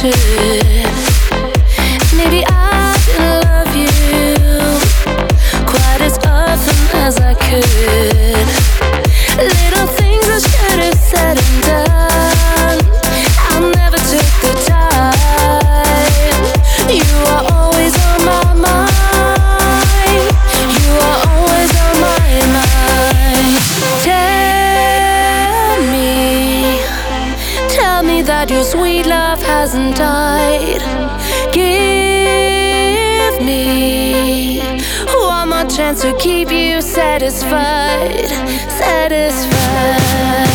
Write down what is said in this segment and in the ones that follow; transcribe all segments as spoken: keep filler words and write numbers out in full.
should. Maybe I didn't love you quite as often as I could. Little things I should have said and done, I never took the time. You are always on my mind. You are always on my mind. Tell me, tell me that your sweet love hasn't died. Give me one more chance to keep you satisfied, satisfied.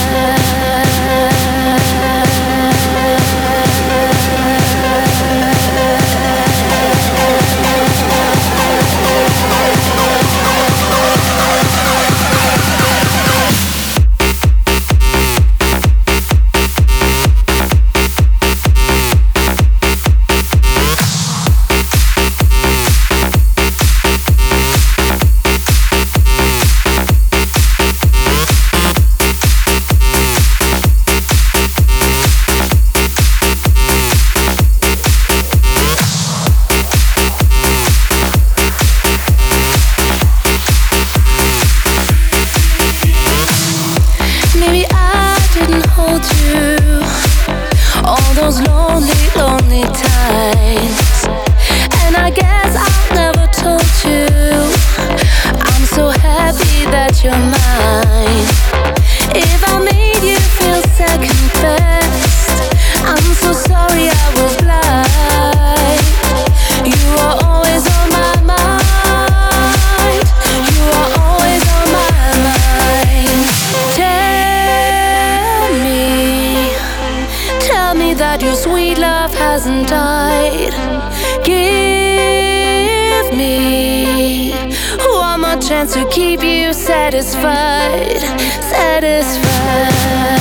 All those lonely, lonely times, and I guess I never told you I'm so happy that you're mine. If I made you feel second best, I'm so sorry I was blind. You are always on my mind. You are always on my mind. Tell me, tell me that your sweet love hasn't died. Give me one more chance to keep you satisfied, satisfied.